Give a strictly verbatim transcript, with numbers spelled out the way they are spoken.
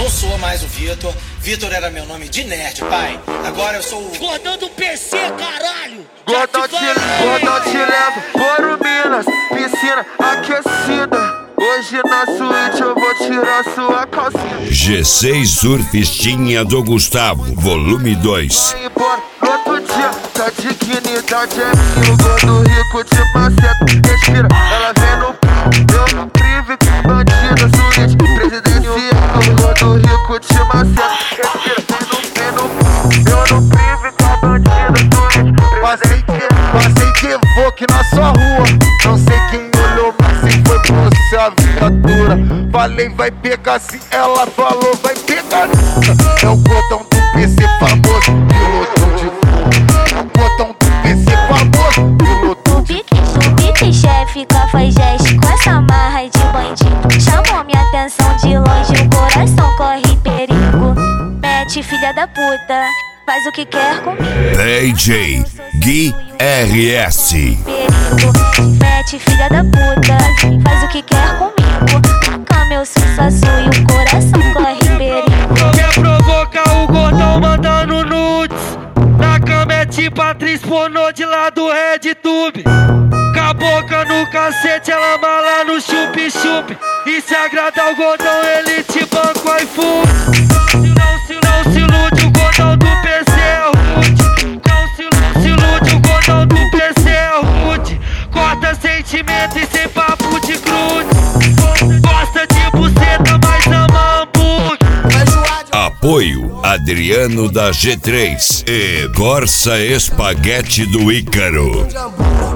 Não sou mais o Vitor. Vitor era meu nome de nerd, pai. Agora eu sou o Gordão do P C, caralho. Gordão te, Gordão te leva por Minas, piscina aquecida. Hoje na suíte eu vou tirar sua calcinha. G seis Surfistinha do Gustavo, volume dois. Vai embora no outro dia, tá dignidade é minha. O gordo rico de maceta, respira, ela vem no p***. Eu prive com bandida, suíte presidencial. O gordo rico de maceta, respira, vem no, vem no p***. Eu não prive com bandida, suíte. Passei que, passei que vou que na sua rua. Não sei quem olhou, mas se foi você a viatura. Falei vai pegar, se ela falou vai pegar. É o gordão do P C famoso, piloto de fogo. É o gordão do P C famoso, piloto de fogo. O Big Chefica faz gesto com essa marra de bandido. Chamou minha atenção de longe, o coração corre perigo. Mete filha da puta, faz o que quer comigo. D J Gui R S. Perigo, mete filha da puta, faz o que quer comigo. Na cama eu sou sua azul e o coração corre perigo. Quer provocar o gordão mandando nudes. Na cama é tipo atriz pornô de lá do RedTube. Com a boca no cacete, ela mala no chup-chup. E se agradar o gordão, ele te banca o iFood. Se não, se não se ilude, o gordão do P C é rude. Não se, não se ilude, o gordão do P C é rude. Corta sentimento e sem papo de grude. Gosta de buceta, mas ama hambúrguer. Apoio Adriano da G três e Corsa Espaguete do Ícaro.